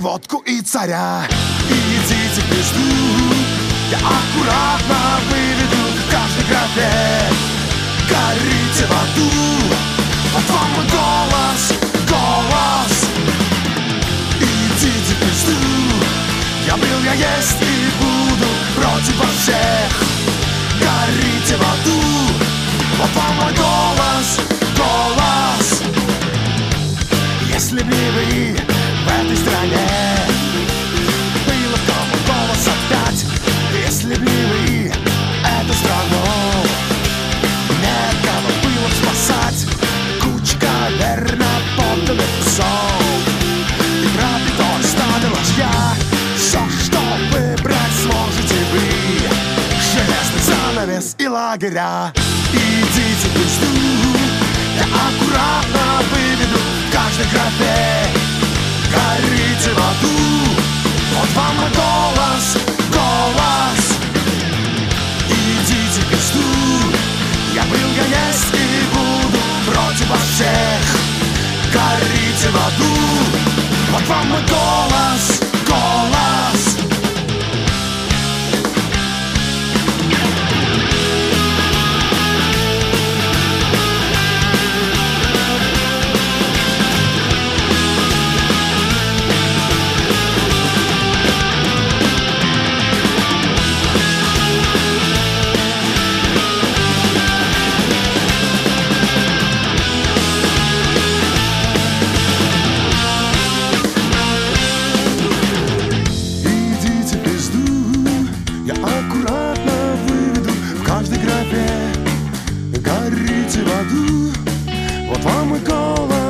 водку и царя. И идите в пизду, я аккуратно выведу в каждой графе. Горите в аду, вот вам мой голос, голос. Идите в пизду, я был, я есть и буду против вас всех. Горите в аду, вот вам мой голос, голос. Если бы вы в этой стране было кому голос отдать, если бы вы эту страну некого было б спасать, кучка верно подданных псов и пропиток стада ложья. Все, что выбрать сможете вы, железный занавес и лагеря. Идите в пизду, я аккуратно выведу в каждой графе. Горите в аду, вот вам мой голос, голос. Идите в пизду, я был, я есть и буду против вас всех. Горите в аду, вот вам мой голос, голос. Горите в аду, вот вам и голос.